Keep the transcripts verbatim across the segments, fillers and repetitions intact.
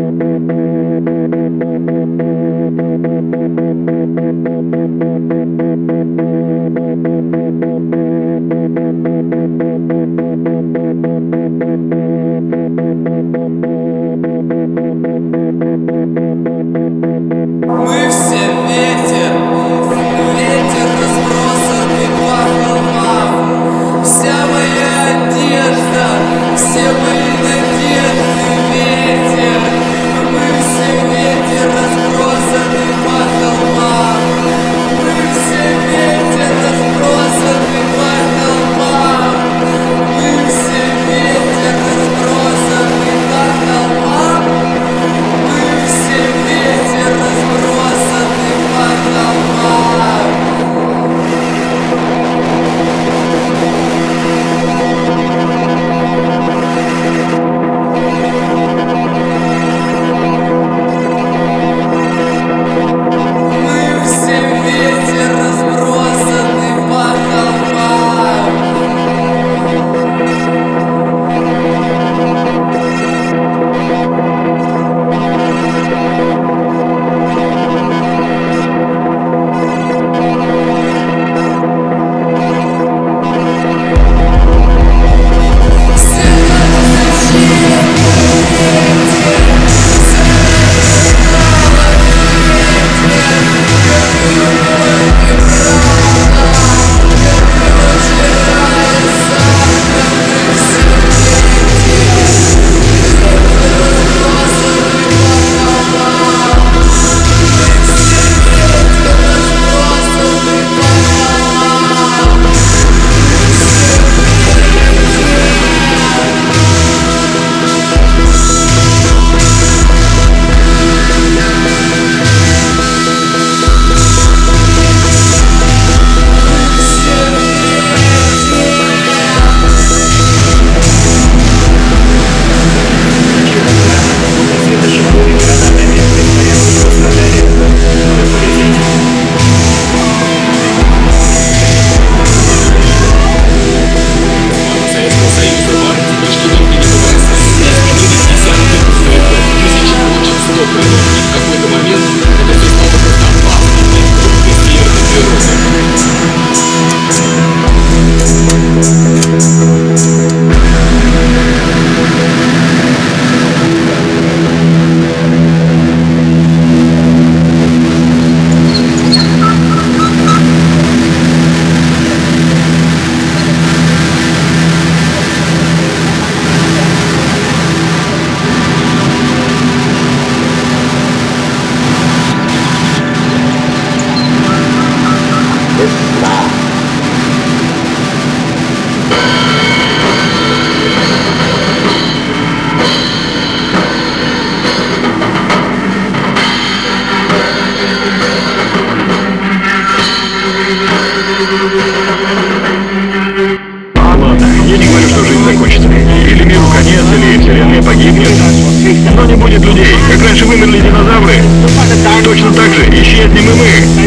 Точно так же исчезнем и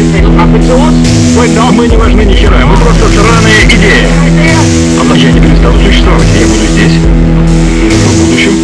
мы. Но мы не важны ни хера, мы просто сраные идеи. Но я не перестану существовать, я буду здесь. В будущем.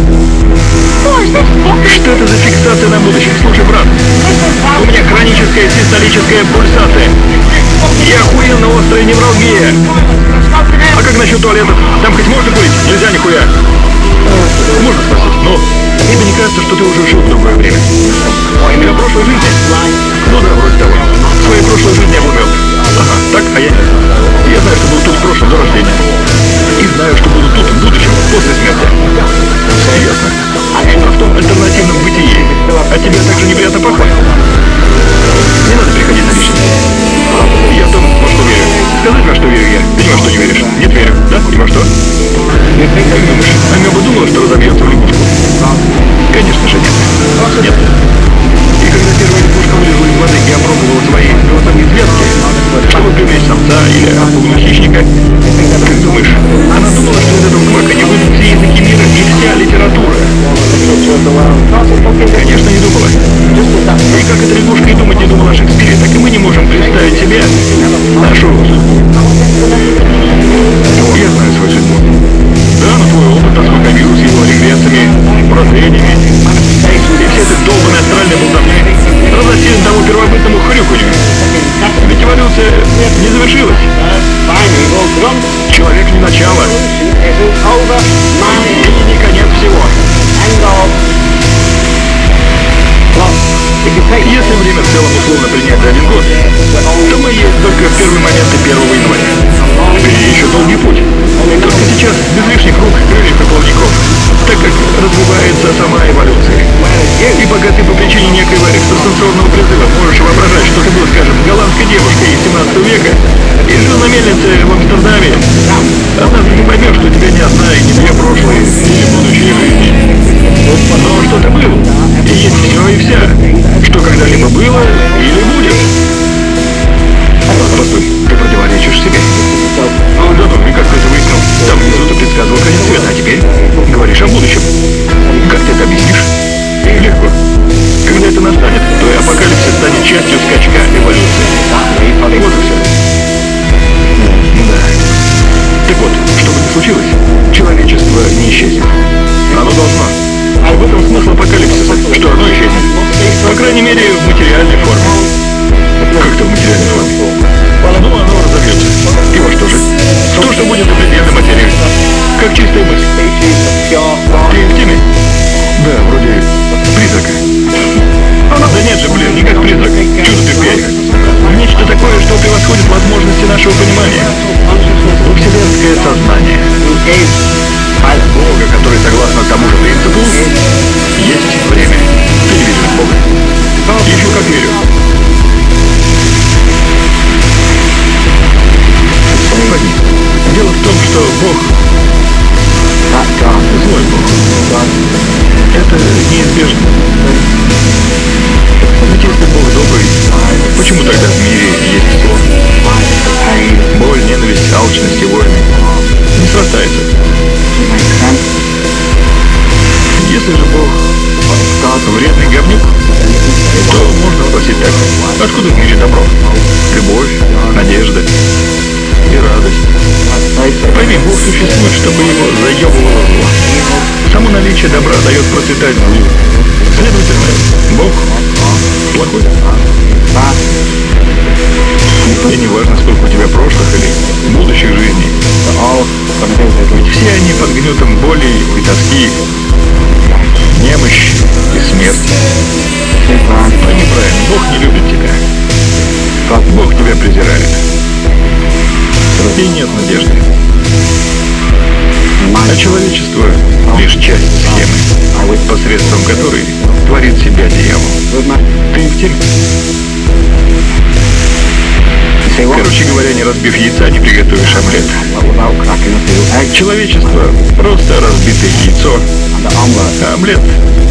Что это за фиксация на будущем? Слушай, брат, у меня хроническая систолическая пульсация и охуенно острая невралгия. А как насчет туалетов? Там хоть можно курить? Нельзя нихуя. Можно спросить, но тебе не кажется, что ты уже жил в другое время? Для прошлой жизни? Ну да, вроде того. В своей прошлой жизни я был мертв. Ага, так, а я нет. Я знаю, что был тут в прошлом до рождения. И знаю, что буду тут в будущем, после смерти. Ясно. Что в том альтернативном бытии? От тебя также неприятно пахнет? Не надо переходить на личность. Я в том, во что верю. Сказать, во что верю я. Ты ни во что не веришь. Нет, верю. Да? Ни во что? Как думаешь, Амеба думала, что разобьется в лягушку? Конечно же нет. Нет. И когда первая лягушка вылезла из воды и опробовала свои голосовые связки, чтобы привлечь самца или опугнуть хищника, как думаешь, она думала, что из этого кваканья выйдут все языки мира и вся литература? Конечно, не думала. И как эта лягушка и думать не думала о Шекспире, так и мы не можем представить себе нашу судьбу. Я знаю свою судьбу. Да, но твой опыт, насколько вирус его регрессами, прозрениями, свершилось. Человек не начало. И не конец всего. Если время в целом условно принять за один год, то мы есть только в первый момент и первого января. Впереди еще долгий путь. Только сейчас, без лишних рук, крыльев и плавников, так как развивается сама эволюция. И пока ты по причине некоего экстрасенсорного призыва можешь воображать, что ты был, скажем, голландской девушкой из семнадцатого века и жил на мельнице в Амстердаме, однажды ты поймешь, что тебя не одна и не две прошлые или будущие жизни. Но что ты был, и есть все и вся, что когда-либо было или будет. Постой, ты противоречишь себе. Да ну, и как ты это выяснил? Там внизу ты предсказывал конец света, а теперь говоришь о будущем. Как ты это объяснишь? Легко. Когда это настанет, то и апокалипсис станет частью скачка эволюции. Вот и все. Да. Так вот, что бы ни случилось, человечество не исчезнет. Оно должно. А в этом смысл апокалипсиса, что оно исчезнет. По крайней мере, в материальной форме. Как-то в материальной форме. Ну, оно разовьется. И во что же? В то, что будет запредельной материей. Как чистая мысль. Ты в теме? Да, вроде призрака. Да нет же, блин, не как призрак. Чудо перпея. Нечто такое, что превосходит возможности нашего понимания. Вселенское сознание. Бога, который, согласно тому же принципу, есть время. Ты не веришь в Бога? Еще как верю. Пойми, дело в том, что Бог, злой Бог, это неизбежно. Ведь если Бог добрый, почему тогда в мире есть зло? Боль, ненависть, алчность и войны не срастается. Если же Бог вредный говнюк, то можно спросить так: откуда в мире добро? Любовь, надежда и радость. Пойми, Бог существует, чтобы его заебывало зло. Само наличие добра дает процветать злу. Следовательно, Бог плохой. И не важно, сколько у тебя прошлых или будущих жизней. Ведь все они под гнетом боли и тоски, немощь и смерть. Пойми правильно, Бог не любит тебя. Бог тебя презирает. И нет надежды. А человечество — лишь часть схемы, посредством которой творит себя дьявол. Ты в теме? Короче говоря, не разбив яйца, не приготовишь омлет. Человечество — просто разбитое яйцо, а омлет